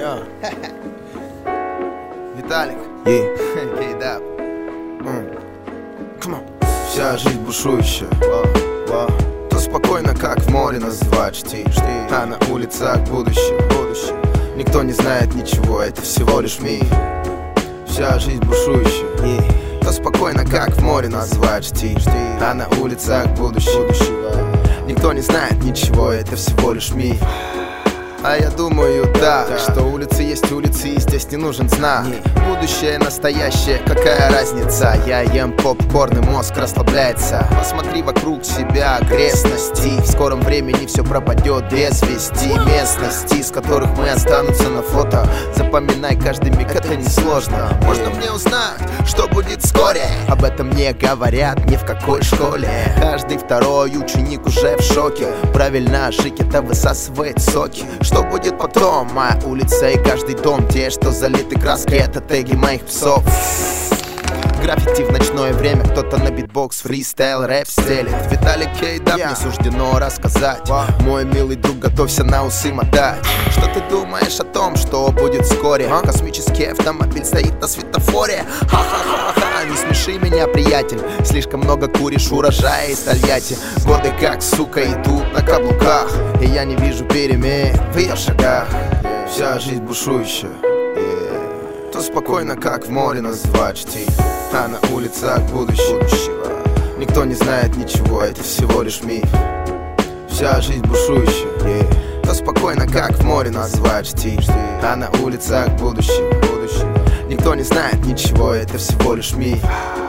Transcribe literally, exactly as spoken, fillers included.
Yeah. Виталик, Yeah. Кейдап. Mm. Come on. Вся жизнь бушующая, Wow. Wow. то спокойно, как в море нас два чти. А на улицах будущее, Будущее. никто не знает ничего, это всего лишь миф. Вся жизнь бушующая, Yeah. то спокойно, как в море нас два чти. А на улицах будущее, никто не знает ничего, это всего лишь миф. А я думаю так, Да. что улицы есть улицы, и здесь не нужен знак. Не. Будущее, настоящее, какая разница? Я ем попкорн, и мозг расслабляется. Посмотри вокруг себя, окрестности. В скором времени все пропадет без вести. Местности, с которых мы останутся на фото. Запоминай каждый миг, это несложно. Можно мне узнать, что будет вскоре? Об этом не говорят ни в какой школе. Каждый второй ученик уже в шоке. Правильно, жить это высасывает соки. Что будет потом? Моя улица и каждый дом. Те, что залиты краской, это теги моих псов. Граффити в ночное время, кто-то на битбокс, фристайл, рэп стелит. Виталик Кейдап, Yeah. мне суждено рассказать. Wow. Мой милый друг, готовься на усы мотать. Что ты думаешь о том, что будет вскоре? Huh? Космический автомобиль стоит на светофоре. Ха-ха-ха-ха, не смеши меня, приятель. Слишком много куришь урожая из Тольятти. Годы как, сука, идут на каблуках, и я не вижу перемен в ее шагах. Вся жизнь бушующая, то спокойно, как в море нас два чти. А на улицах будущего никто не знает ничего, это всего лишь миф. Вся жизнь бушующая, yeah. то спокойно, как в море нас два чти. А на улицах будущего никто не знает ничего, это всего лишь миф.